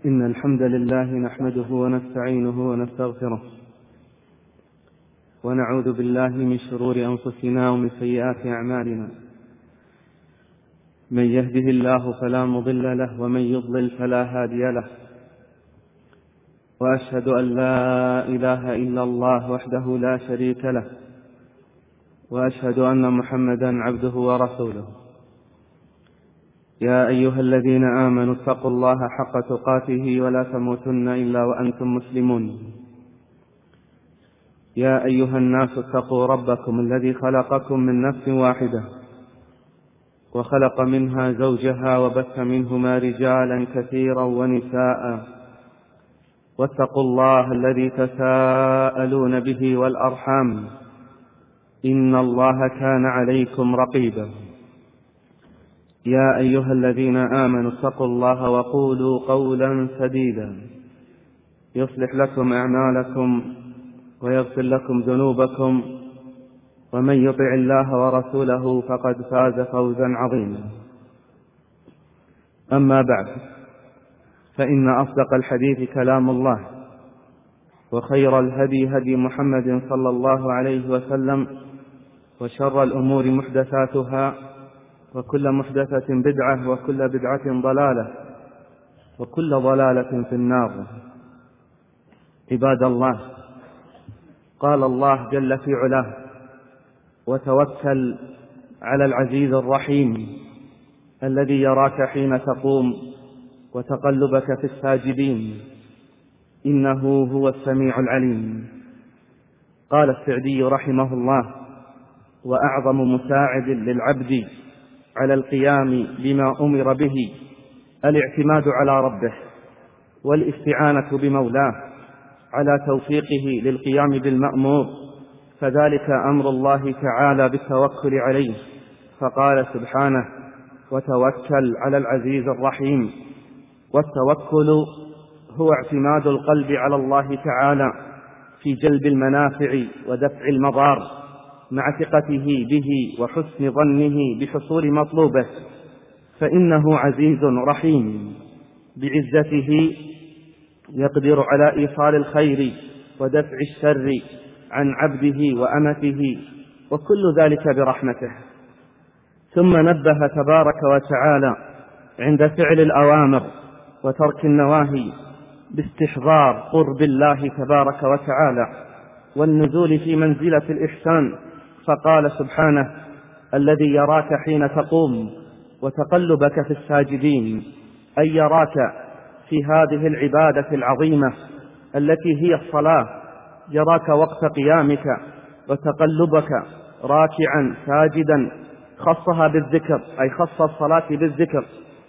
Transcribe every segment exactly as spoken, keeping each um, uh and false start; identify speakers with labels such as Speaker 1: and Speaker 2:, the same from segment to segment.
Speaker 1: إن الحمد لله نحمده ونستعينه ونستغفره ونعوذ بالله من شرور أنفسنا ومن سيئات أعمالنا. من يهده الله فلا مضل له ومن يضلل فلا هادي له، وأشهد أن لا إله إلا الله وحده لا شريك له، وأشهد أن محمدا عبده ورسوله. يا أيها الذين آمنوا اتقوا الله حق تقاته ولا تموتن إلا وأنتم مسلمون. يا أيها الناس اتقوا ربكم الذي خلقكم من نفس واحدة وخلق منها زوجها وبث منهما رجالا كثيرا ونساء، واتقوا الله الذي تساءلون به والأرحام إن الله كان عليكم رقيبا. يا أيها الذين آمنوا اتقوا الله وقولوا قولا سديدا يصلح لكم أعمالكم ويغفر لكم ذنوبكم، ومن يطع الله ورسوله فقد فاز فوزا عظيما. أما بعد، فإن أصدق الحديث كلام الله، وخير الهدي هدي محمد صلى الله عليه وسلم، وشر الأمور محدثاتها، وكل محدثة بدعة، وكل بدعة ضلالة، وكل ضلالة في النار. عباد الله، قال الله جل في علاه: وتوكل على العزيز الرحيم الذي يراك حين تقوم وتقلبك في الساجدين إنه هو السميع العليم. قال السعدي رحمه الله: وأعظم مساعد للعبد على القيام بما أمر به الاعتماد على ربه، والاستعانة بمولاه على توفيقه للقيام بالمأمور، فذلك أمر الله تعالى بالتوكل عليه. فقال سبحانه: وتوكل على العزيز الرحيم. والتوكل هو اعتماد القلب على الله تعالى في جلب المنافع ودفع المضار، مع ثقته به وحسن ظنه بحصول مطلوبه، فإنه عزيز رحيم بعزته يقدر على إيصال الخير ودفع الشر عن عبده وأمته، وكل ذلك برحمته. ثم نبه تبارك وتعالى عند فعل الأوامر وترك النواهي باستحضار قرب الله تبارك وتعالى والنزول في منزلة الإحسان، فقال سبحانه: الذي يراك حين تقوم وتقلبك في الساجدين، أي يراك في هذه العبادة العظيمة التي هي الصلاة، يراك وقت قيامك وتقلبك راكعا ساجدا. خصها بالذكر، أي خص الصلاة بالذكر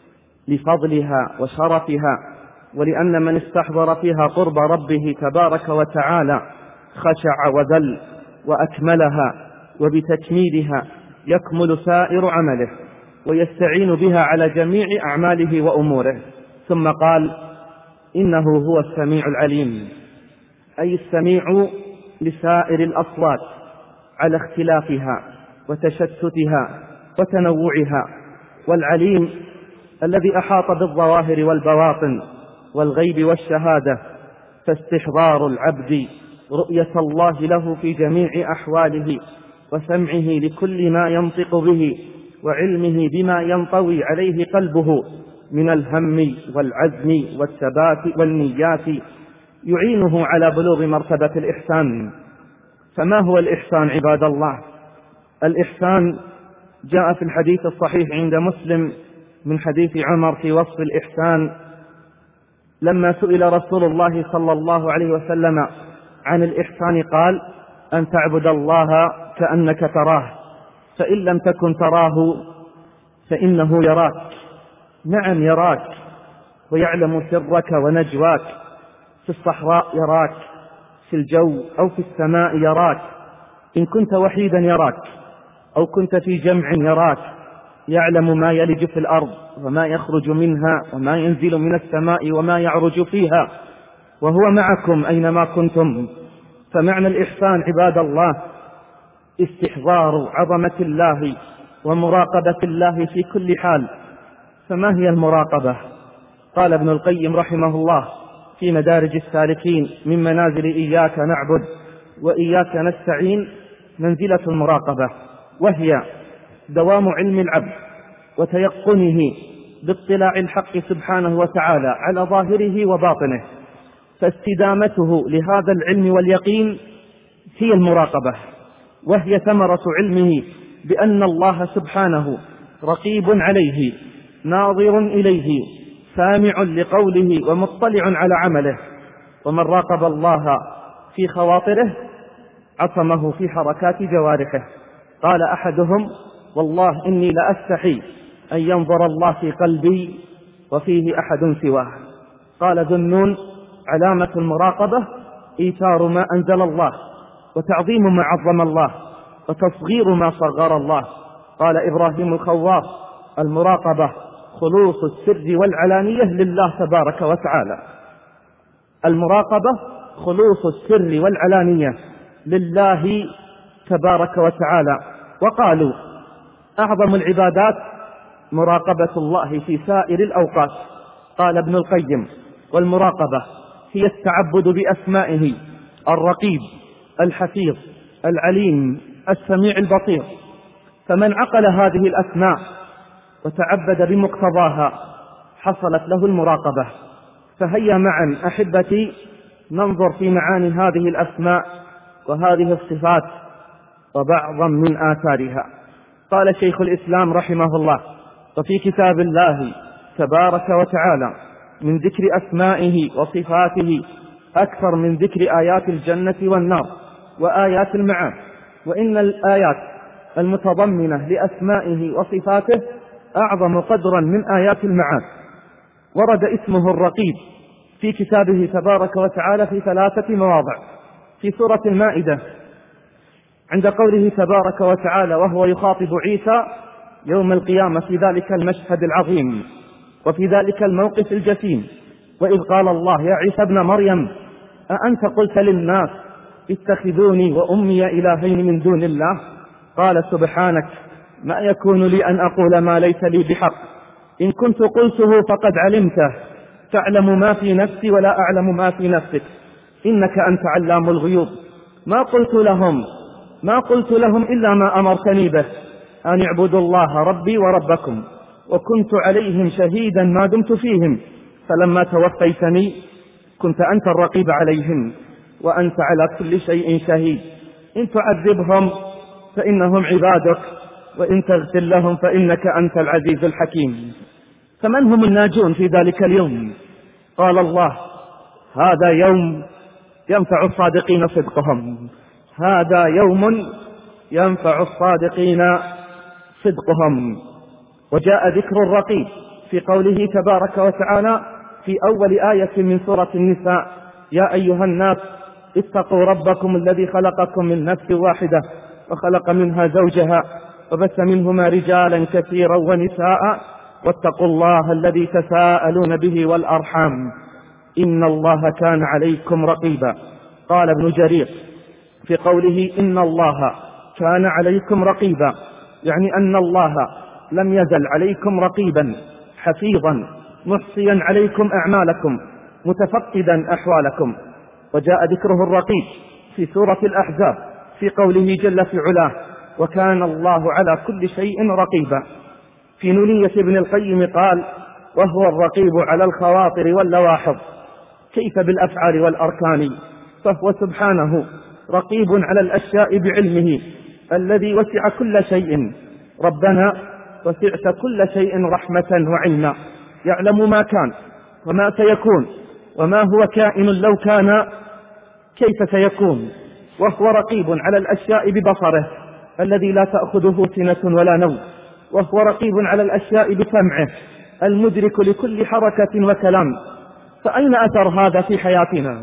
Speaker 1: لفضلها وشرفها، ولأن من استحضر فيها قرب ربه تبارك وتعالى خشع وذل وأكملها، وبتكميلها يكمل سائر عمله ويستعين بها على جميع أعماله وأموره. ثم قال: إنه هو السميع العليم، أي السميع لسائر الأصوات على اختلافها وتشتتها وتنوعها، والعليم الذي أحاط بالظواهر والبواطن والغيب والشهادة، فاستحضار العبد رؤية الله له في جميع أحواله، وسمعه لكل ما ينطق به، وعلمه بما ينطوي عليه قلبه من الهم والعزم والثبات والنيات، يعينه على بلوغ مرتبة الإحسان. فما هو الإحسان عباد الله؟ الإحسان جاء في الحديث الصحيح عند مسلم من حديث عمر في وصف الإحسان، لما سئل رسول الله صلى الله عليه وسلم عن الإحسان قال: أن تعبد الله كأنك تراه، فإن لم تكن تراه فإنه يراك. نعم يراك، ويعلم سرك ونجواك، في الصحراء يراك، في الجو أو في السماء يراك، إن كنت وحيدا يراك أو كنت في جمع يراك، يعلم ما يلج في الأرض وما يخرج منها وما ينزل من السماء وما يعرج فيها، وهو معكم أينما كنتم. فمعنى الإحسان عباد الله استحضار عظمة الله ومراقبة الله في كل حال. فما هي المراقبة؟ قال ابن القيم رحمه الله في مدارج السالكين: من منازل إياك نعبد وإياك نستعين منزلة المراقبة، وهي دوام علم العبد وتيقنه باطلاع الحق سبحانه وتعالى على ظاهره وباطنه، فاستدامته لهذا العلم واليقين هي المراقبة، وهي ثمرة علمه بأن الله سبحانه رقيب عليه ناظر إليه سامع لقوله ومطلع على عمله. ومن راقب الله في خواطره عصمه في حركات جوارحه. قال أحدهم: والله إني لأستحي أن ينظر الله في قلبي وفيه أحد سواه. قال ذو النون: علامة المراقبة إيثار ما أنزل الله، وتعظيم ما عظم الله، وتصغير ما صغر الله. قال إبراهيم الخواص: المراقبة خلوص السر والعلانية لله تبارك وتعالى. المراقبة خلوص السر والعلانية لله تبارك وتعالى. وقالوا: أعظم العبادات مراقبة الله في سائر الأوقات. قال ابن القيم: والمراقبة هي التعبد بأسمائه: الرقيب، الحفيظ، العليم، السميع البصير. فمن عقل هذه الأسماء وتعبد بمقتضاها حصلت له المراقبة. فهيا معا أحبتي ننظر في معاني هذه الأسماء وهذه الصفات وبعضا من آثارها. قال شيخ الإسلام رحمه الله: وفي كتاب الله تبارك وتعالى من ذكر أسمائه وصفاته أكثر من ذكر آيات الجنة والنار وآيات المعاد. وإن الآيات المتضمنة لأسمائه وصفاته أعظم قدرا من آيات المعاد. ورد اسمه الرقيب في كتابه تبارك وتعالى في ثلاثة مواضع: في سورة المائدة عند قوله تبارك وتعالى وهو يخاطب عيسى يوم القيامة في ذلك المشهد العظيم وفي ذلك الموقف الجسيم: وإذ قال الله يا عيسى ابن مريم أأنت قلت للناس اتخذوني وأمي إلهين من دون الله؟ قال سبحانك ما يكون لي أن أقول ما ليس لي بحق، إن كنت قلته فقد علمته، تعلم ما في نفسي ولا أعلم ما في نفسك، إنك أنت علام الغيوب. ما قلت لهم ما قلت لهم إلا ما أمرتني به، أن اعبدوا الله ربي وربكم، وكنت عليهم شهيدا ما دمت فيهم، فلما توفيتني كنت أنت الرقيب عليهم وأنت على كل شيء شهيد. إن تعذبهم فإنهم عبادك، وإن تغفر لهم فإنك أنت العزيز الحكيم. فمن هم الناجون في ذلك اليوم؟ قال الله: هذا يوم ينفع الصادقين صدقهم، هذا يوم ينفع الصادقين صدقهم. وجاء ذكر الرقيب في قوله تبارك وتعالى في أول آية من سورة النساء: يا أيها الناس اتقوا ربكم الذي خلقكم من نفس واحدة وخلق منها زوجها وبث منهما رجالا كثيرا ونساء واتقوا الله الذي تساءلون به والأرحام إن الله كان عليكم رقيبا. قال ابن جرير في قوله إن الله كان عليكم رقيبا يعني أن الله لم يزل عليكم رقيبا حفيظا محصيا عليكم أعمالكم متفقدا أحوالكم. وجاء ذكره الرقيب في سورة الأحزاب في قوله جل في علاه: وكان الله على كل شيء رقيبا. في نونية ابن القيم قال: وهو الرقيب على الخواطر واللواحظ كيف بالأفعال والأركان، فهو سبحانه رقيب على الأشياء بعلمه الذي وسع كل شيء. ربنا وسعت كل شيء رحمة وعلما، يعلم ما كان وما سيكون وما هو كائن لو كان كيف سيكون، وهو رقيب على الأشياء ببصره الذي لا تأخذه سنة ولا نوم، وهو رقيب على الأشياء بسمعه المدرك لكل حركة وكلام. فأين أثر هذا في حياتنا؟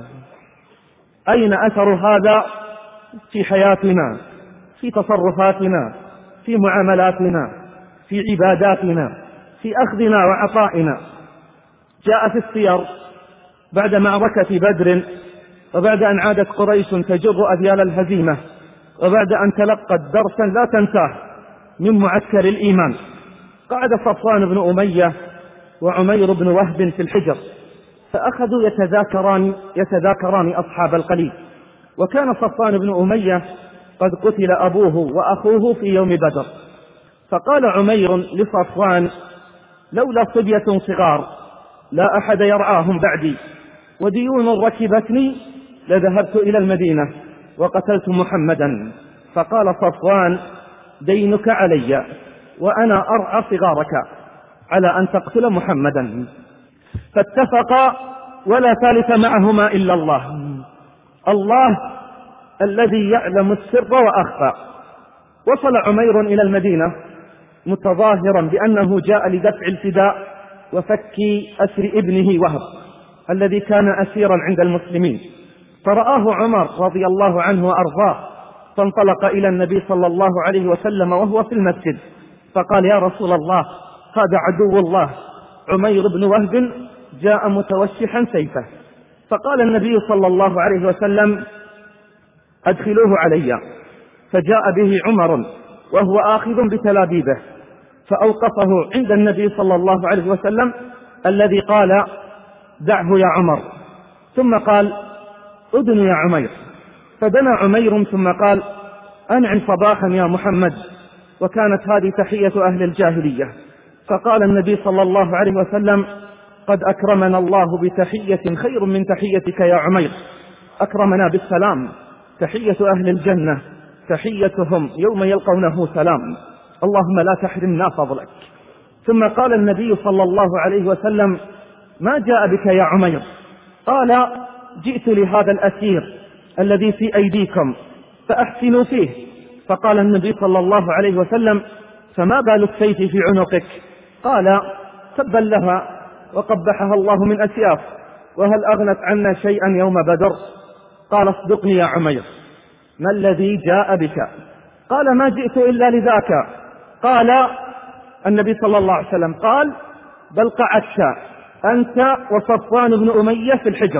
Speaker 1: أين أثر هذا في حياتنا، في تصرفاتنا، في معاملاتنا، في عباداتنا، في أخذنا وعطائنا؟ جاء في السير بعد معركة بدر وبعد أن عادت قريش تجر أذيال الهزيمة وبعد أن تلقت درسا لا تنساه من معسكر الإيمان، قعد صفوان بن أمية
Speaker 2: وعمير بن وهب في الحجر، فأخذوا يتذاكران, يتذاكران أصحاب القليب. وكان صفوان بن أمية قد قتل أبوه وأخوه في يوم بدر، فقال عمير لصفوان: لولا صبية صغار لا أحد يرعاهم بعدي، وديون ركبتني لذهبت إلى المدينة وقتلت محمدا. فقال صفوان: دينك علي وأنا أرعى صغارك على أن تقتل محمدا. فاتفقا، ولا ثالث معهما إلا الله، الله الذي يعلم السر وأخفى. وصل عمير إلى المدينة متظاهرا بأنه جاء لدفع الفداء وفك أسر ابنه وهب الذي كان أسيرا عند المسلمين، فرآه عمر رضي الله عنه وأرضاه، فانطلق إلى النبي صلى الله عليه وسلم وهو في المسجد، فقال: يا رسول الله، هذا عدو الله عمير بن وهب جاء متوشحا سيفه. فقال النبي صلى الله عليه وسلم: أدخلوه علي. فجاء به عمر وهو آخذ بتلابيبه، فأوقفه عند النبي صلى الله عليه وسلم الذي قال: دعه يا عمر. ثم قال: أدن يا عمير. فدنا عمير ثم قال: أنعم صباحا يا محمد. وكانت هذه تحية أهل الجاهلية. فقال النبي صلى الله عليه وسلم: قد أكرمنا الله بتحية خير من تحيتك يا عمير، أكرمنا بالسلام، تحية أهل الجنة تحيتهم يوم يلقونه سلام، اللهم لا تحرمنا فضلك. ثم قال النبي صلى الله عليه وسلم: ما جاء بك يا عمير؟ قال: جئت لهذا الأسير الذي في أيديكم فأحسنوا فيه. فقال النبي صلى الله عليه وسلم: فما بال السيف في عنقك؟ قال: تبا لها وقبحها الله من أسياف، وهل أغنت عنا شيئا يوم بدر؟ قال: اصدقني يا عمير، ما الذي جاء بك؟ قال: ما جئت إلا لذاك. قال النبي صلى الله عليه وسلم: قال: بل قعدت أنت وصفوان بن أمية في الحجر،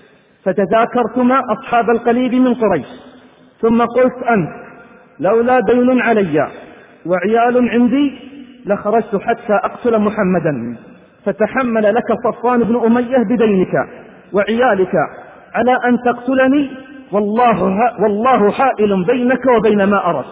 Speaker 2: فتذاكرتما أصحاب القليب من قريش، ثم قلت أنت: لولا دين علي وعيال عندي لخرجت حتى أقتل محمدا، فتحمل لك صفوان بن أمية بدينك وعيالك على أن تقتلني، والله, والله حائل بينك وبين ما أردت،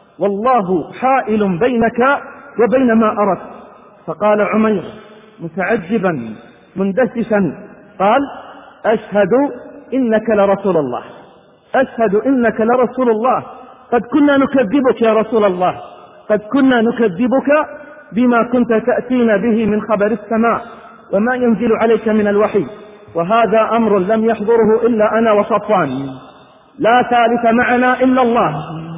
Speaker 2: والله حائل بينك وبين ما أردت. فقال عمير متعجبا مندسسا، قال: أشهد إنك لرسول الله، أشهد إنك لرسول الله، قد كنا نكذبك يا رسول الله، قد كنا نكذبك بما كنت تأتينا به من خبر السماء وما ينزل عليك من الوحي، وهذا أمر لم يحضره إلا أنا وصفوان، لا ثالث معنا إلا الله،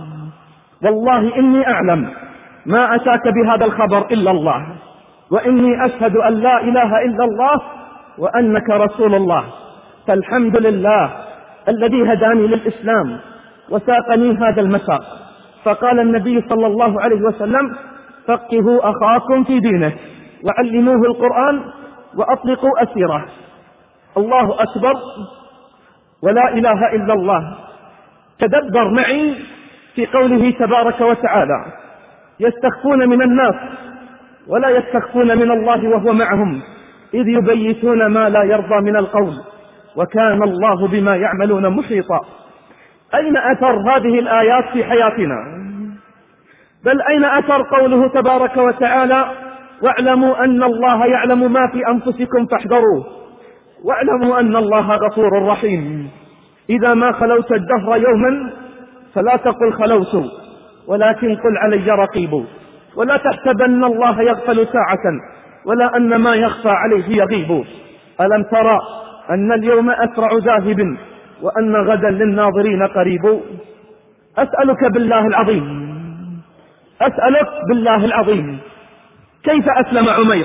Speaker 2: والله إني أعلم ما أتاك بهذا الخبر إلا الله، وإني أشهد أن لا إله إلا الله وأنك رسول الله، فالحمد لله الذي هداني للإسلام وساقني هذا المساق. فقال النبي صلى الله عليه وسلم: فقهوا أخاكم في دينه وعلموه القرآن وأطلقوا أسيره. الله أكبر ولا إله إلا الله. تدبر معي في قوله تبارك وتعالى: يستخفون من الناس ولا يستخفون من الله وهو معهم إذ يبيتون ما لا يرضى من القول وكان الله بما يعملون محيطا. أين أثر هذه الآيات في حياتنا؟ بل أين أثر قوله تبارك وتعالى: واعلموا أن الله يعلم ما في أنفسكم فاحذروه واعلموا أن الله غفور رحيم. إذا ما خلوت الدهر يوما فلا تقل خلوت، ولكن قل علي رقيب، ولا تحسبن الله يغفل ساعة ولا أن ما يخفى عليه يغيب. ألم ترى أن اليوم أسرع ذاهب وأن غدا للناظرين قريب. أسألك بالله العظيم، أسألك بالله العظيم، كيف أسلم عمير؟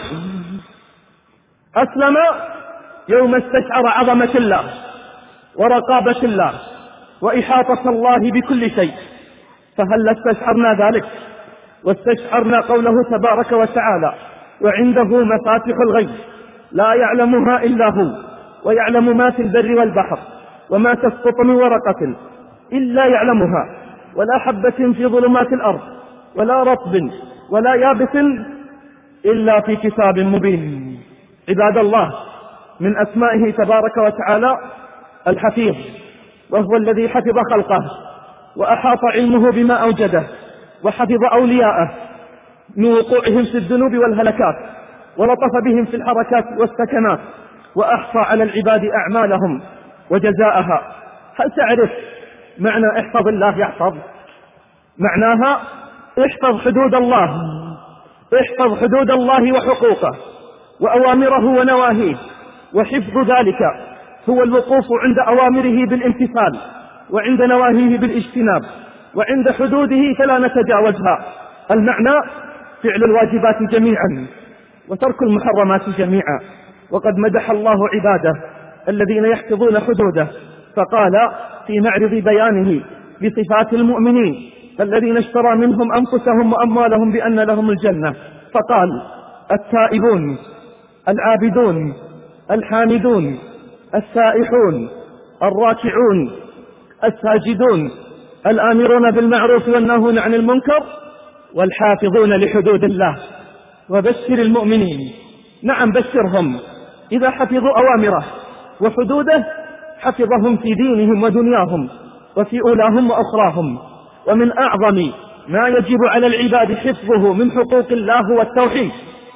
Speaker 2: أسلم يوم استشعر عظمة الله ورقابة الله وإحاطة الله بكل شيء. فهل استشعرنا ذلك واستشعرنا قوله تبارك وتعالى: وعنده مفاتح الغيب لا يعلمها إلا هو ويعلم ما في البر والبحر وما تسقط من ورقة إلا يعلمها ولا حبة في ظلمات الأرض ولا رطب ولا يابس إلا في كتاب مبين. عباد الله، من أسمائه تبارك وتعالى الحفيظ، وهو الذي حفظ خلقه وأحاط علمه بما أوجده، وحفظ أولياءه من وقوعهم في الذنوب والهلكات، ولطف بهم في الحركات والسكنات، وأحصى على العباد أعمالهم وجزاءها. هل تعرف معنى احفظ الله يحفظ؟ معناها احفظ حدود الله، احفظ حدود الله وحقوقه وأوامره ونواهيه، وحفظ ذلك هو الوقوف عند أوامره بالامتثال، وعند نواهيه بالاجتناب، وعند حدوده فلا نتجاوزها. المعنى فعل الواجبات جميعا وترك المحرمات جميعا. وقد مدح الله عباده الذين يحفظون حدوده، فقال في معرض بيانه بصفات المؤمنين الذين اشترى منهم أنفسهم وأموالهم بأن لهم الجنة، فقال التائبون العابدون الحامدون السائحون الراكعون الساجدون الآمرون بالمعروف والناهون عن المنكر والحافظون لحدود الله. وبشر المؤمنين، نعم بشرهم، إذا حفظوا أوامره وحدوده حفظهم في دينهم ودنياهم وفي أولاهم وأخراهم. ومن أعظم ما يجب على العباد حفظه من حقوق الله هو التوحيد،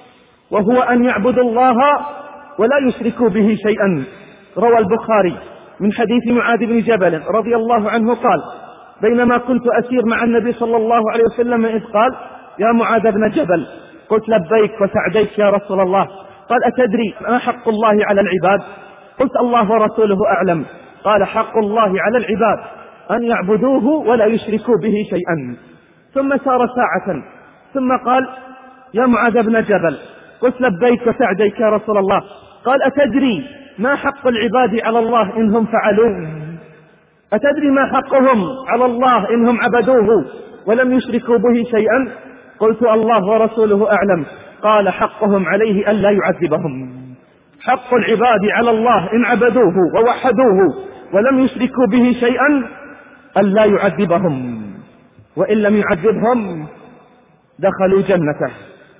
Speaker 2: وهو أن يعبدوا الله ولا يشركوا به شيئا. روى البخاري من حديث معاذ بن جبل رضي الله عنه قال: بينما كنت أسير مع النبي صلى الله عليه وسلم إذ قال: يا معاذ بن جبل، قلت لبيك وسعديك يا رسول الله. قال: أتدري ما حق الله على العباد؟ قلت: الله ورسوله أعلم. قال: حق الله على العباد أن يعبدوه ولا يشركوا به شيئا. ثم سار ساعة ثم قال: يا معاذ بن جبل، قلت لبيك وسعديك يا رسول الله. قال: أتدري ما حق العباد على الله إنهم فعلوه؟ أتدري ما حقهم على الله إنهم عبدوه ولم يشركوا به شيئا؟ قلت: الله ورسوله أعلم. قال: حقهم عليه ألا يعذبهم. حق العباد على الله إن عبدوه ووحدوه ولم يشركوا به شيئا ألا يعذبهم، وإن لم يعذبهم دخلوا جنته.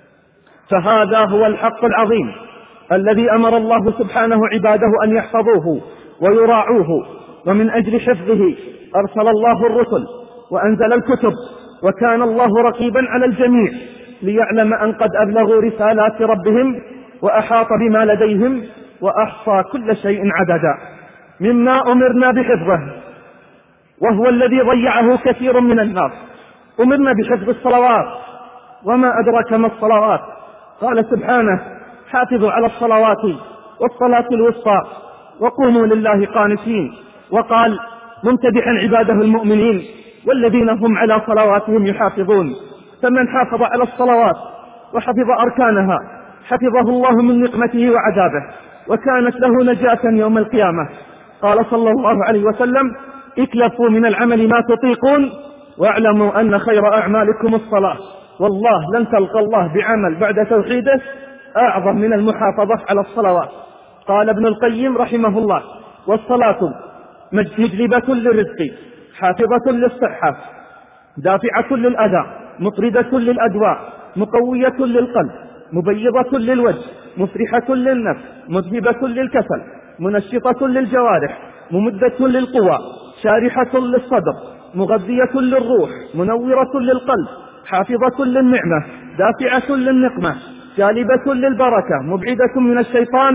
Speaker 2: فهذا هو الحق العظيم الذي أمر الله سبحانه عباده أن يحفظوه ويراعوه. ومن أجل حفظه أرسل الله الرسل وأنزل الكتب، وكان الله رقيبا على الجميع ليعلم أن قد أبلغوا رسالات ربهم وأحاط بما لديهم وأحصى كل شيء عددا. مما أمرنا بحفظه وهو الذي ضيعه كثير من الناس، أمرنا بحفظ الصلوات. وما أدرك ما الصلوات؟ قال سبحانه: حافظوا على الصلوات والصلاة الوسطى وقوموا لله قانتين. وقال ممتدحا عباده المؤمنين: والذين هم على صلواتهم يحافظون. فمن حافظ على الصلوات وحفظ أركانها حفظه الله من نقمته وعذابه، وكانت له نجاة يوم القيامة. قال صلى الله عليه وسلم: اكلفوا من العمل ما تطيقون واعلموا أن خير أعمالكم الصلاة. والله لن تلقى الله بعمل بعد توحيده أعظم من المحافظة على الصلوات. قال ابن القيم رحمه الله: والصلاة مجلبة للرزق، حافظة للصحة، دافعة للأذى، مطردة للأدواء، مقوية للقلب، مبيضة للوجه، مفرحة للنفس، مذهبة للكسل، منشطة للجوارح، ممدة للقوى، شارحة للصدر، مغذية للروح، منورة للقلب، حافظة للنعمة، دافعة للنقمة، جالبة للبركة، مبعدة من الشيطان،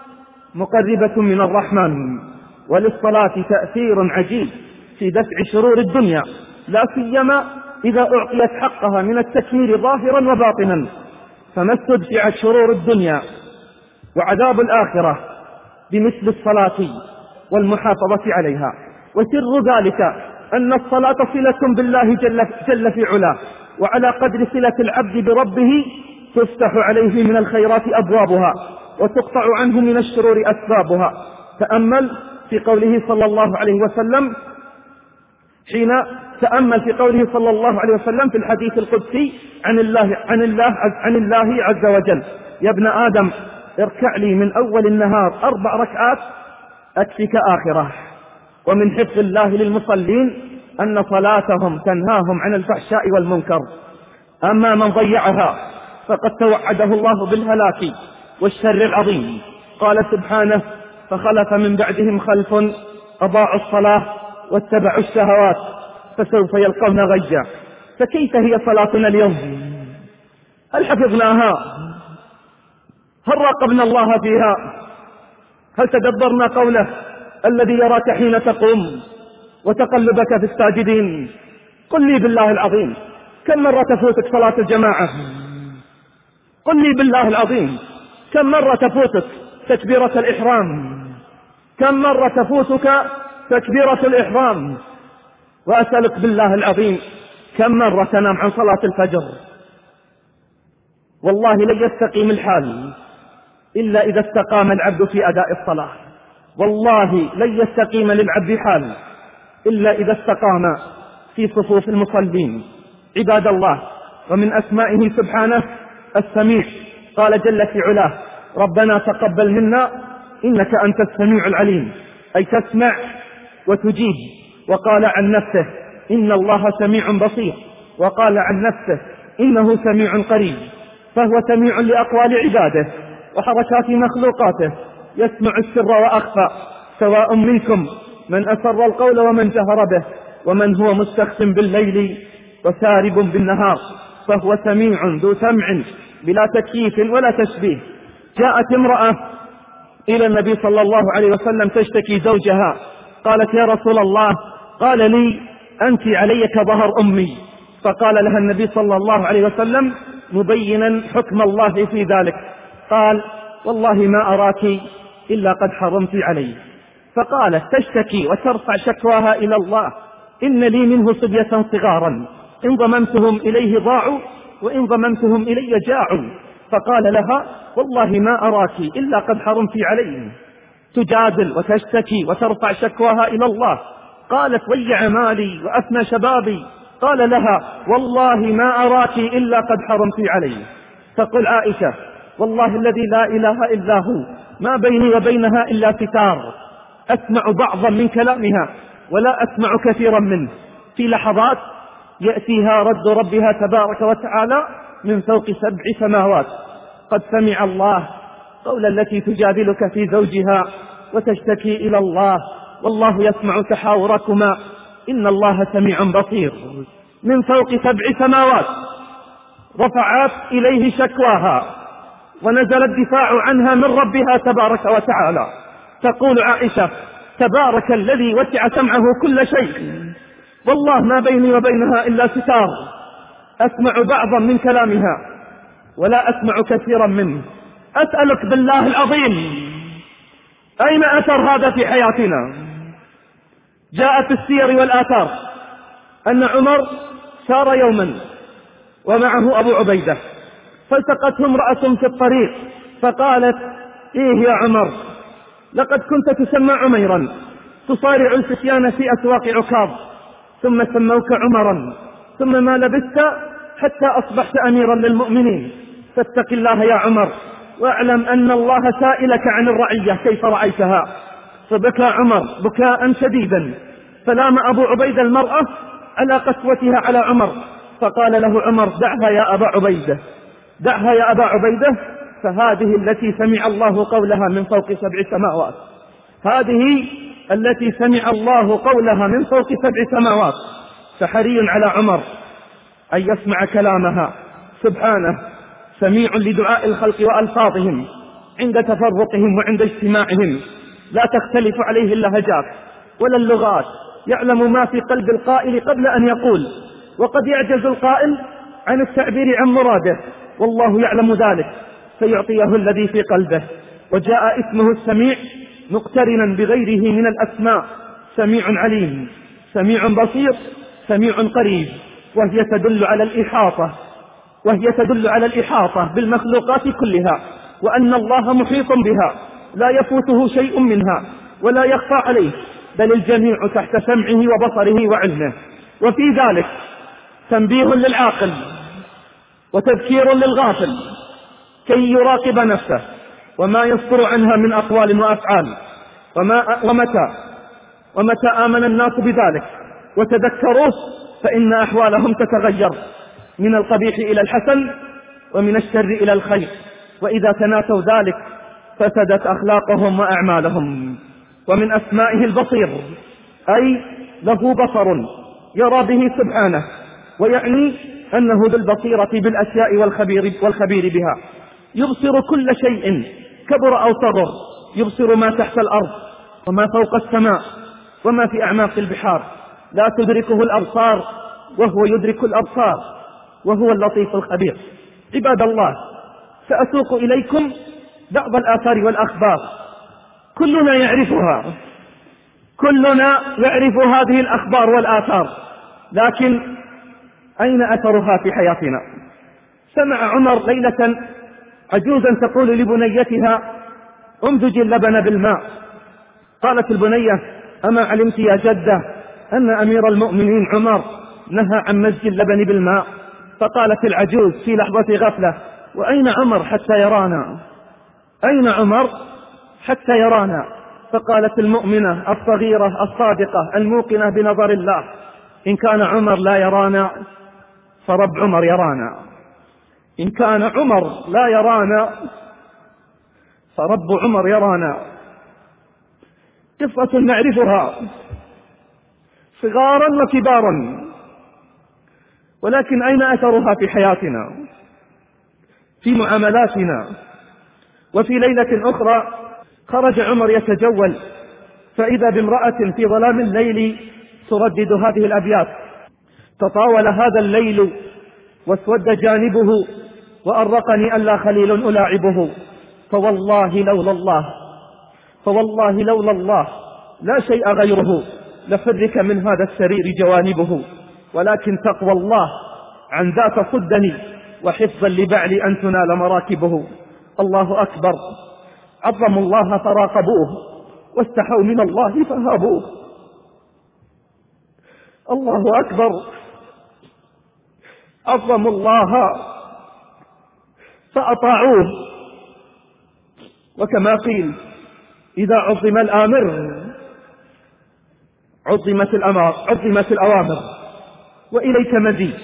Speaker 2: مقربة من الرحمن. وللصلاة تأثير عجيب في دفع شرور الدنيا، لا سيما إذا أعطيت حقها من التكميل ظاهرا وباطنا. فما استدفعت شرور الدنيا وعذاب الآخرة بمثل الصلاة والمحافظة عليها. وسر ذلك أن الصلاة صلة بالله جل, جل في علاه، وعلى قدر صلة العبد بربه تفتح عليه من الخيرات أبوابها وتقطع عنه من الشرور أسبابها. تأمل في قوله صلى الله عليه وسلم حين تأمل في قوله صلى الله عليه وسلم في الحديث القدسي عن الله عن الله عن الله عز وجل: يا ابن آدم اركع لي من أول النهار أربع ركعات أكفك آخره. ومن حفظ الله للمصلين أن صلاتهم تنهاهم عن الفحشاء والمنكر. أما من ضيعها فقد توعده الله بالهلاك والشر العظيم. قال سبحانه: فخلف من بعدهم خلف أضاعوا الصلاة واتبعوا الشهوات فسوف يلقون غيا. فكيف هي صلاتنا اليوم؟ هل حفظناها؟ هل راقبنا الله فيها؟ هل تدبرنا قوله: الذي يراك حين تقوم وتقلبك في الساجدين؟ قل لي بالله العظيم، كم مرة تفوتك صلاة الجماعة؟ قل لي بالله العظيم، كم مرة تفوتك تكبيرة الإحرام؟ كم مرة تفوتك تكبيرة الإحرام؟ وأسألك بالله العظيم، كم مرة تنام عن صلاة الفجر؟ والله لن يستقيم الحال إلا إذا استقام العبد في أداء الصلاة. والله لن يستقيم للعبد حال إلا إذا استقام في صفوف المصلين. عباد الله، ومن أسمائه سبحانه السميع. قال جل في علاه: ربنا تقبل منا إنك أنت السميع العليم، أي تسمع وتجيب. وقال عن نفسه: إن الله سميع بصير. وقال عن نفسه: إنه سميع قريب. فهو سميع لأقوال عباده وحركات مخلوقاته، يسمع السر وأخفى، سواء منكم من أسر القول ومن جهر به، ومن هو مستخف بالليل وسارب بالنهار. فهو سميع ذو سمع بلا تكييف ولا تشبيه. جاءت امرأة إلى النبي صلى الله عليه وسلم تشتكي زوجها، قالت: يا رسول الله، قال لي أنت علي كظهر أمي. فقال لها النبي صلى الله عليه وسلم مبينا حكم الله في ذلك، قال: والله ما أراك إلا قد حرمت علي. فقالت تشتكي وترفع شكواها إلى الله: إن لي منه صبية صغارا إن ضممتهم إليه ضاعوا وإن ضممتهم إلي جاعوا. فقال لها: والله ما أراك إلا قد حرمت علي. تجادل وتشتكي وترفع شكواها إلى الله. قالت: ضيع مالي وأفنى شبابي. قال لها: والله ما أراك إلا قد حرمت علي. تقول عائشة: والله الذي لا إله إلا هو ما بيني وبينها إلا ستار، أسمع بعضا من كلامها ولا أسمع كثيرا منه. في لحظات يأتيها رد ربها تبارك وتعالى من فوق سبع سماوات: قد سمع الله قول التي تجادلك في زوجها وتشتكي إلى الله والله يسمع تحاوركما إن الله سميع بصير. من فوق سبع سماوات رفعت إليه شكواها ونزل الدفاع عنها من ربها تبارك وتعالى. تقول عائشة: تبارك الذي وسع سمعه كل شيء، والله ما بيني وبينها إلا ستار، أسمع بعضا من كلامها ولا أسمع كثيرا منه. أسألك بالله العظيم، أين أثر هذا في حياتنا؟ جاء في السير والآثار أن عمر سار يوما ومعه أبو عبيدة، فالتقته امرأة في الطريق فقالت: إيه يا عمر، لقد كنت تسمى عميرا تصارع الفتيان في أسواق عكاظ، ثم سموك عمرا، ثم ما لبثت حتى أصبحت أميرا للمؤمنين، فاتق الله يا عمر واعلم أن الله سائلك عن الرعية كيف رأيتها. فبكى عمر بكاء شديدا، فلام أبو عبيدة المرأة على قسوتها على عمر، فقال له عمر: دعها يا أبا عبيدة، دعها يا أبا عبيدة، فهذه التي سمع الله قولها من فوق سبع سماوات، هذه التي سمع الله قولها من فوق سبع سماوات. فحري على عمر أن يسمع كلامها. سبحانه سميع لدعاء الخلق وألفاظهم عند تفرقهم وعند اجتماعهم، لا تختلف عليه اللهجات ولا اللغات، يعلم ما في قلب القائل قبل أن يقول، وقد يعجز القائل عن التعبير عن مراده، والله يعلم ذلك فيعطيه الذي في قلبه. وجاء اسمه السميع مقترنا بغيره من الأسماء: سميع عليم، سميع بصير، سميع قريب، وهي تدل على الإحاطة وهي تدل على الإحاطة بالمخلوقات كلها، وأن الله محيط بها لا يفوته شيء منها ولا يخفى عليه، بل الجميع تحت سمعه وبصره وعلمه. وفي ذلك تنبيه للعاقل وتذكير للغافل كي يراقب نفسه وما يصدر عنها من أقوال وأفعال. وما ومتى ومتى آمن الناس بذلك وتذكروه فإن أحوالهم تتغير من القبيح إلى الحسن ومن الشر إلى الخير. وإذا تناسوا ذلك فسدت أخلاقهم وأعمالهم. ومن أسمائه البصير، أي له بصر يرى به سبحانه، ويعني أنه بالبصيرة بالأشياء والخبير, والخبير بها، يبصر كل شيء كبر أو صغر، يبصر ما تحت الأرض وما فوق السماء وما في أعماق البحار، لا تدركه الأبصار وهو يدرك الأبصار، وهو اللطيف الخبير. عباد الله، سأسوق إليكم بعض الآثار والأخبار كلنا يعرفها، كلنا يعرف هذه الأخبار والآثار، لكن أين أثرها في حياتنا؟ سمع عمر ليلة عجوزا تقول لبنيتها: امزج اللبن بالماء. قالت البنية: أما علمت يا جدة أن أمير المؤمنين عمر نهى عن مزج اللبن بالماء؟ فقالت العجوز في لحظة غفلة: وأين عمر حتى يرانا؟ أين عمر حتى يرانا؟ فقالت المؤمنة الصغيرة الصادقة الموقنة بنظر الله: إن كان عمر لا يرانا فرب عمر يرانا، إن كان عمر لا يرانا فرب عمر يرانا. قصة نعرفها صغارا وكبارا، ولكن أين أثرها في حياتنا، في معاملاتنا؟ وفي ليلة أخرى خرج عمر يتجول، فإذا بامرأة في ظلام الليل تردد هذه الأبيات: تطاول هذا الليل واسود جانبه، وأرقني ألا خليل ألاعبه، فوالله لولا الله فوالله لولا الله لا شيء غيره، لفرك من هذا السرير جوانبه، ولكن تقوى الله عن ذاك صدني، وحفظا لبعلي أن تنال مراكبه. الله أكبر، عظموا الله فراقبوه، واستحوا من الله فهابوه. الله أكبر، عظموا الله فأطاعوه. وكما قيل: إذا عظم الآمر عظمت الأمر عظمت الأوامر. وإليك مزيد.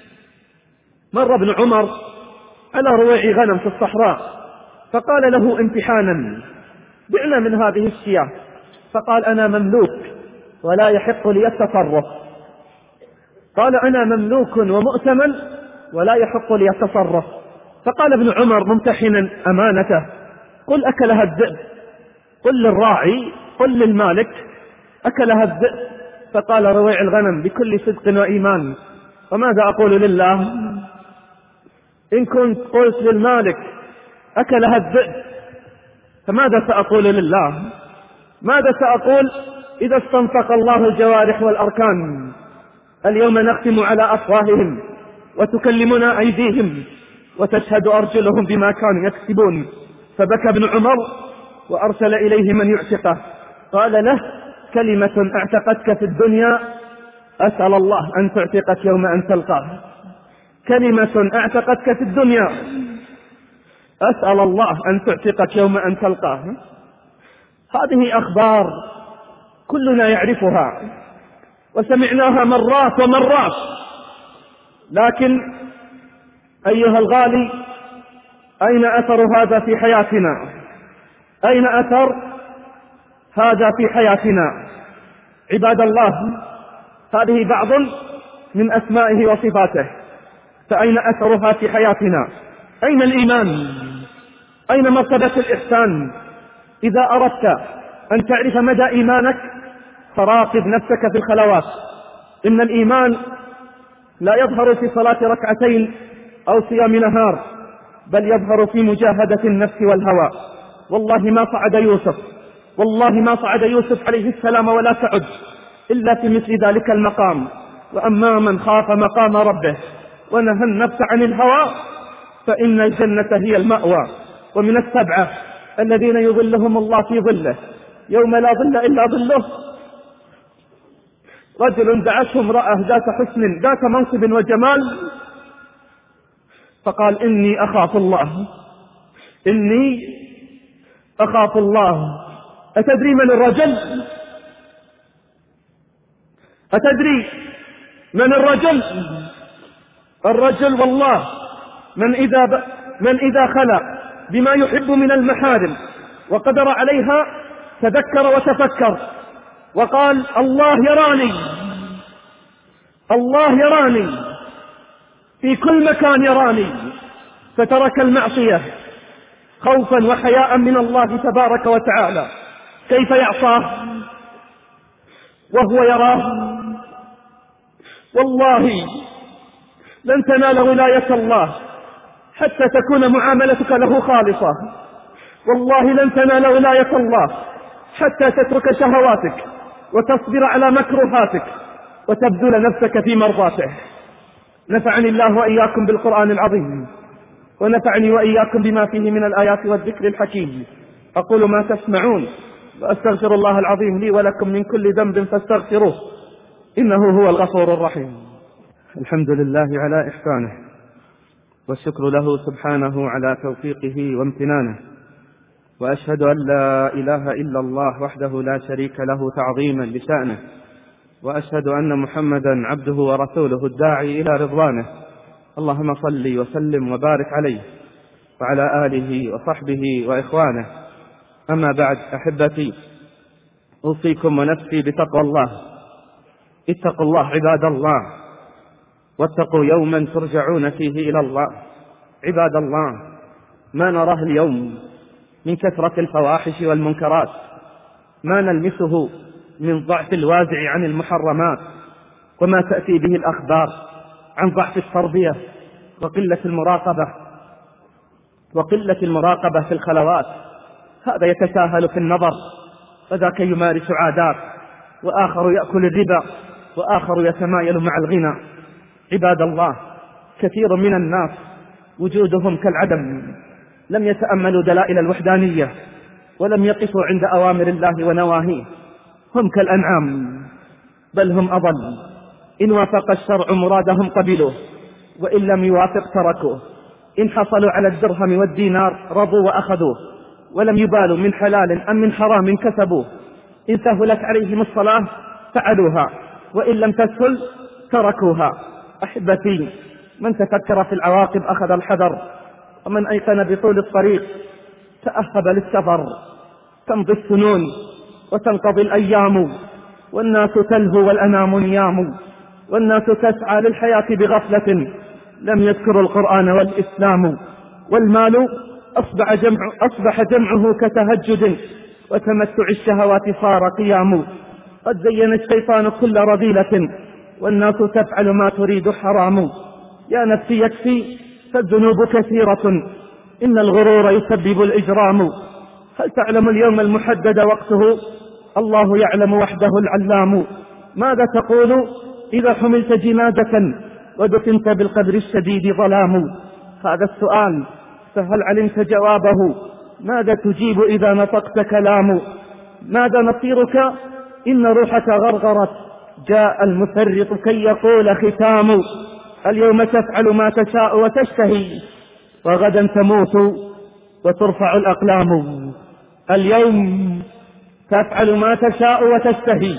Speaker 2: مر ابن عمر على رويع غنم في الصحراء، فقال له امتحانا: بعنا من هذه الشياه. فقال: أنا مملوك ولا يحق لي التصرف. قال: أنا مملوك ومؤتمن ولا يحق لي التصرف. فقال ابن عمر ممتحنا أمانته: قل أكلها الذئب، قل للراعي، قل للمالك أكلها الذئب. فقال رويع الغنم بكل صدق وإيمان: وماذا أقول لله؟ إن كنت قلت للمالك أكلها الذئب فماذا سأقول لله؟ ماذا سأقول إذا استنطق الله الجوارح والأركان؟ اليوم نختم على أفواههم وتكلمنا أيديهم وتشهد أرجلهم بما كانوا يكسبون. فبكى ابن عمر وأرسل إليه من يعتقه، قال له: كلمة اعتقتك في الدنيا أسأل الله أن تعتقك يوم أن تلقاه. كلمة اعتقتك في الدنيا أسأل الله أن تعتقك يوم أن تلقاه. هذه أخبار كلنا يعرفها وسمعناها مرات ومرات، لكن أيها الغالي، أين أثر هذا في حياتنا؟ أين أثر هذا في حياتنا؟ عباد الله، هذه بعض من أسمائه وصفاته، فأين أثرها في حياتنا؟ أين الإيمان؟ أين مرتبة الإحسان؟ إذا أردت أن تعرف مدى إيمانك فراقب نفسك في الخلوات. إن الإيمان لا يظهر في صلاة ركعتين أو صيام نهار، بل يظهر في مجاهدة النفس والهوى. والله ما صعد يوسف والله ما صعد يوسف عليه السلام ولا تعد إلا في مثل ذلك المقام. وأما من خاف مقام ربه ونهى النفس عن الهوى فإن الجنة هي المأوى. ومن السبعة الذين يظلهم الله في ظله يوم لا ظل إلا ظله: رجل دعته امرأة ذات حسن ذات منصب وجمال، فقال: إني أخاف الله إني أخاف الله. أتدري من الرجل؟ أتدري من الرجل؟ الرجل والله من إذا ب... من إذا خلى بما يحب من المحارم وقدر عليها تذكر وتفكر وقال الله يراني، الله يراني في كل مكان يراني، فترك المعصية خوفا وحياء من الله تبارك وتعالى. كيف يعصاه وهو يراه؟ والله لن تنال ولاية الله حتى تكون معاملتك له خالصة، والله لن تنال ولاية الله حتى تترك شهواتك وتصبر على مكروهاتك وتبذل نفسك في مرضاته. نفعني الله وإياكم بالقرآن العظيم، ونفعني وإياكم بما فيه من الآيات والذكر الحكيم. أقول ما تسمعون وأستغفر الله العظيم لي ولكم من كل ذنب فاستغفروه إنه هو الغفور الرحيم. الحمد لله على إحسانه، والشكر له سبحانه على توفيقه وامتنانه، وأشهد أن لا إله إلا الله وحده لا شريك له تعظيما لشأنه، وأشهد أن محمدا عبده ورسوله الداعي إلى رضوانه. اللهم صل وسلم وبارك عليه وعلى آله وصحبه وإخوانه. أما بعد، أحبتي، أوصيكم ونفسي بتقوى الله. اتقوا الله عباد الله، واتقوا يوما ترجعون فيه إلى الله. عباد الله، ما نراه اليوم من كثرة الفواحش والمنكرات، ما نلمسه من ضعف الوازع عن المحرمات، وما تأتي به الأخبار عن ضعف التربية وقلة المراقبة وقلة المراقبة في الخلوات. هذا يتساهل في النظر، وذاك يمارس عادات، وآخر يأكل الربا، وآخر يتمايل مع الغنى. عباد الله، كثير من الناس وجودهم كالعدم، لم يتأملوا دلائل الوحدانية، ولم يقفوا عند أوامر الله ونواهيه. هم كالأنعام، بل هم أضل. إن وافق الشرع مرادهم قبلوه، وإن لم يوافق تركوه. إن حصلوا على الدرهم والدينار رضوا وأخذوه، ولم يبالوا من حلال أم من حرام كسبوه. إن سهلت عليهم الصلاة فعلوها، وإن لم تسهل تركوها. أحبتي، من تفكر في العواقب أخذ الحذر، ومن أيقن بطول الطريق تأهب للسفر. تمضي السنون وتنقضي الأيام، والناس تلهو والأنام نيام، والناس تسعى للحياة بغفلة، لم يذكروا القرآن والإسلام. والمال أصبح, جمع أصبح جمعه كتهجد، وتمتع الشهوات صار قيام. قد زين الشيطان كل رذيلة، والناس تفعل ما تريد حرام. يا نفسي يكفي فالذنوب كثيرة، إن الغرور يسبب الإجرام. هل تعلم اليوم المحدد وقته؟ الله يعلم وحده العلام. ماذا تقول إذا حملت جنازة ودفنت بالقبر الشديد ظلام؟ هذا السؤال فهل علمت جوابه؟ ماذا تجيب إذا نطقت كلام؟ ماذا نصيرك إن روحك غرغرت، جاء المفرط كي يقول ختام. اليوم تفعل ما تشاء وتشتهي، وغدا تموت وترفع الأقلام. اليوم تفعل ما تشاء وتشتهي،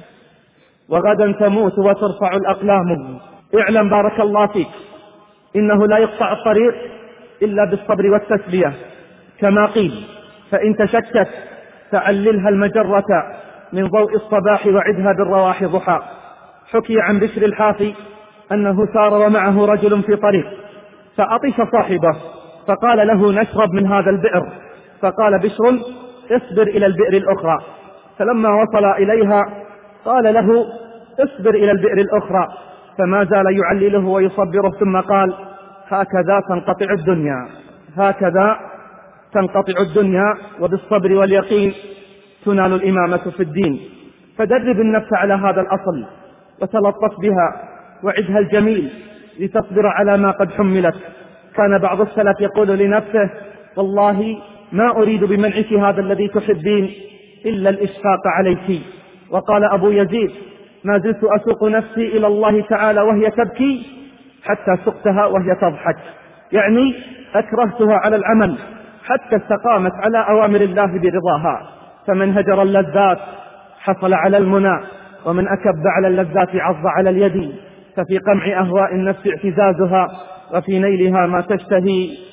Speaker 2: وغدا تموت وترفع الأقلام. اعلم بارك الله فيك إنه لا يقطع الطريق إلا بالصبر والتسلية، كما قيل: فإن تشكت فعللها المجرة من ضوء الصباح وعدها بالرواح ضحى. حكي عن بشر الحافي أنه سار ومعه رجل في طريق، فعطش صاحبه فقال له: نشرب من هذا البئر. فقال بشر: اصبر إلى البئر الأخرى. فلما وصل إليها قال له: اصبر إلى البئر الأخرى. فما زال يعلله ويصبره، ثم قال: هكذا تنقطع الدنيا، هكذا تنقطع الدنيا، وبالصبر واليقين تنال الإمامة في الدين. فدرب النفس على هذا الأصل، وتلطف بها، وعدها الجميل لتصبر على ما قد حملت. كان بعض السلف يقول لنفسه: والله ما أريد بمنعك هذا الذي تحبين إلا الإشفاق عليك. وقال أبو يزيد: ما زلت أسوق نفسي إلى الله تعالى وهي تبكي حتى سقتها وهي تضحك، يعني أكرهتها على العمل حتى استقامت على أوامر الله برضاها. فمن هجر اللذات حصل على المنى، ومن أكب على اللذات عض على اليد. ففي قمع أهواء النفس اعتزازها، وفي نيلها ما تشتهي.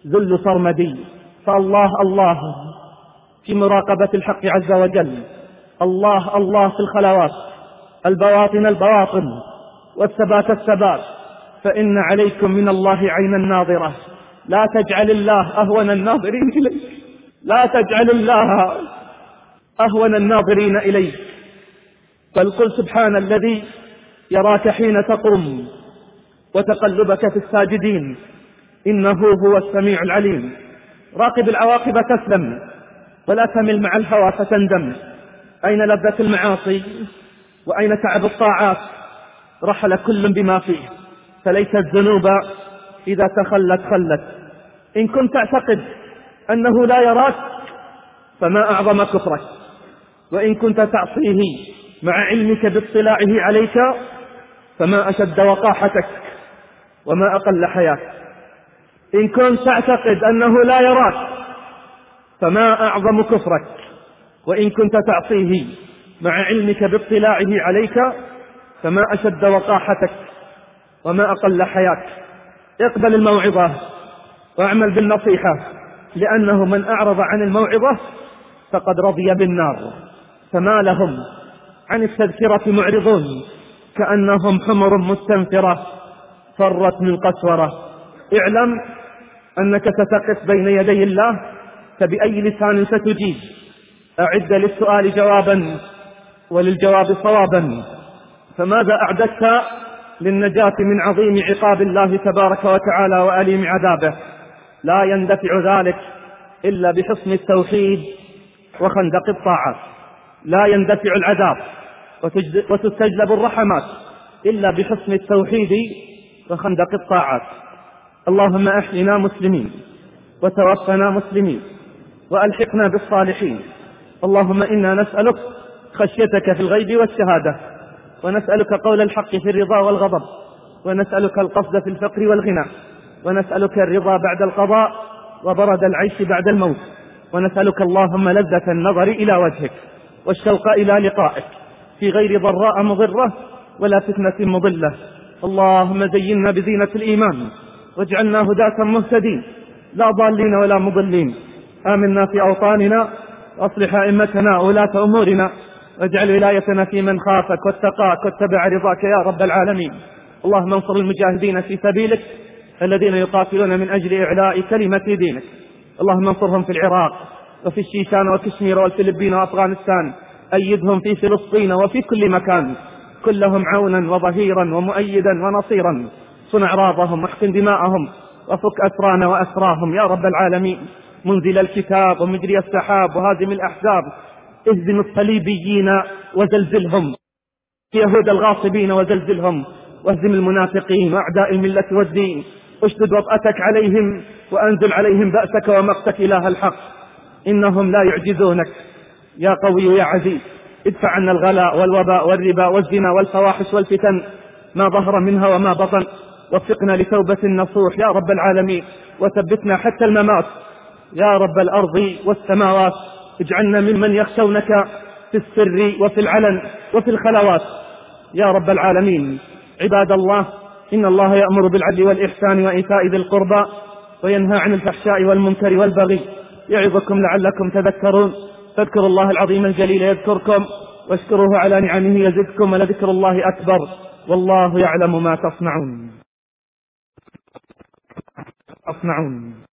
Speaker 2: ذل سرمدي. فالله الله في مراقبة الحق عز وجل، الله الله في الخلوات، البواطن البواطن، والثبات الثبات. فإن عليكم من الله عينا ناظرة، لا تجعل الله أهون الناظرين إليك، لا تجعل الله أهون الناظرين إليك، بل قل سبحان الذي يراك حين تقوم وتقلبك في الساجدين، إنه هو السميع العليم. راقب العواقب تسلم، ولا تمل مع الهوى فتندم. أين لذة المعاصي وأين تعب الطاعات؟ رحل كل بما فيه، فليس الذنوب إذا تخلت خلت. إن كنت تعتقد أنه لا يراك فما أعظم كفرك، وإن كنت تعصيه مع علمك باطلاعه عليك فما أشد وقاحتك وما أقل حياك. إن كنت تعتقد أنه لا يراك فما أعظم كفرك، وإن كنت تعصيه مع علمك باطلاعه عليك فما أشد وقاحتك وما أقل حياك. اقبل الموعظة واعمل بالنصيحة، لأنه من أعرض عن الموعظة فقد رضي بالنار. فما لهم عن التذكرة معرضون كأنهم حمر مستنفرة فرت من قسورة. اعلم أنك ستقف بين يدي الله، فبأي لسان ستجيب؟ أعد للسؤال جوابا وللجواب صوابا. فماذا أعددت للنجاة من عظيم عقاب الله تبارك وتعالى وأليم عذابه؟ لا يندفع ذلك إلا بحسن التوحيد وخندق الطاعات. لا يندفع العذاب وتستجلب الرحمات إلا بحسن التوحيد وخندق الطاعات. اللهم أحينا مسلمين وتوفنا مسلمين وألحقنا بالصالحين. اللهم إنا نسألك خشيتك في الغيب والشهادة، ونسألك قول الحق في الرضا والغضب، ونسألك القصد في الفقر والغنى، ونسألك الرضا بعد القضاء وبرد العيش بعد الموت، ونسألك اللهم لذة النظر إلى وجهك والشوق إلى لقائك في غير ضراء مضرة ولا فتنة مضلة. اللهم زينا بزينة الإيمان واجعلنا هداة مهتدين لا ضالين ولا مضلين. آمنا في أوطاننا وأصلح أئمتنا وولاة أمورنا، واجعل ولايتنا في من خافك واتقاك واتبع رضاك يا رب العالمين. اللهم انصر المجاهدين في سبيلك الذين يقاتلون من أجل إعلاء كلمة دينك. اللهم انصرهم في العراق وفي الشيشان وكشمير والفلبين وأفغانستان. أيدهم في فلسطين وفي كل مكان، كلهم عونا وظهيرا ومؤيدا ونصيرا. صن أعراضهم واحقن دماءهم وفك أسرانا وأسراهم يا رب العالمين. منزل الكتاب ومجري السحاب وهازم الأحزاب، اهزم الصليبيين وزلزلهم، يهود الغاصبين وزلزلهم، واهزم المنافقين وأعداء الملة والدين. اشدد وطأتك عليهم وأنزل عليهم بأسك ومقتك إله الحق، إنهم لا يعجزونك يا قوي يا عزيز. ادفع عنا الغلاء والوباء والربا والزنا والفواحش والفتن ما ظهر منها وما بطن. وفقنا لتوبة النصوح يا رب العالمين، وثبتنا حتى الممات يا رب الأرض والسماوات. اجعلنا ممن يخشونك في السر وفي العلن وفي الخلوات يا رب العالمين. عباد الله، إن الله يأمر بالعدل والإحسان وإيتاء ذي القربى وينهى عن الفحشاء والمنكر والبغي، يعظكم لعلكم تذكرون. فاذكروا الله العظيم الجليل يذكركم، واشكروه على نعمه يزدكم، ولذكر الله أكبر، والله يعلم ما تصنعون.